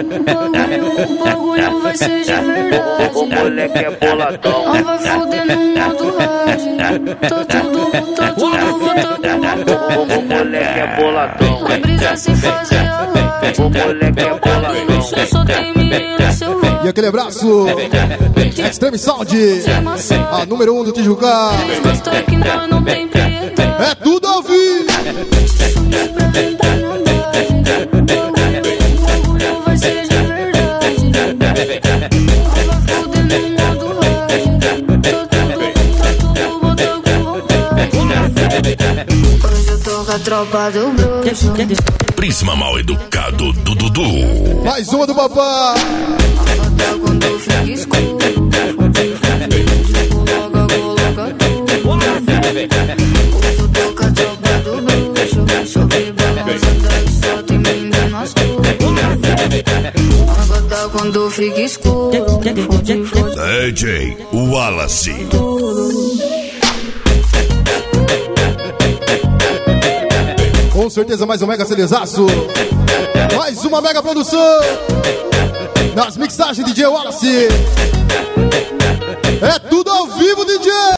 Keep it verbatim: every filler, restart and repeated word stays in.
O bagulho vai ser de verdade. O moleque é boladão. Não vai foder no modo hard. Tá tudo, tá tudo, tá com vontade. O moleque é boladão. Vai brisar sem fazer alarde. O moleque é boladão. Só, só tem menina selvagem. E aquele abraço, Extreme Sound, a número um do Tijuca. Eles gostam que nós não tem piedade. É tudo ao vivo. O bagulho vai ser de verdade. Não vai foder no modo hard. Tá tudo, tá tudo, bota com vontade. Hoje eu tô com a tropa do bruxo. Prisma Mal Educado do Dudu. Mais uma do papá. Até quando fica escuro. Coloca, coloca tudo. Hoje eu tô com a tropa do bruxo. Sobe balançando, só tem meninas tudo. Até quando fica escuro. Fode, fode D J Wallace. Com certeza mais um mega celezaço. Mais uma mega produção. Nas mixagens D J Wallace. É tudo ao vivo, D J.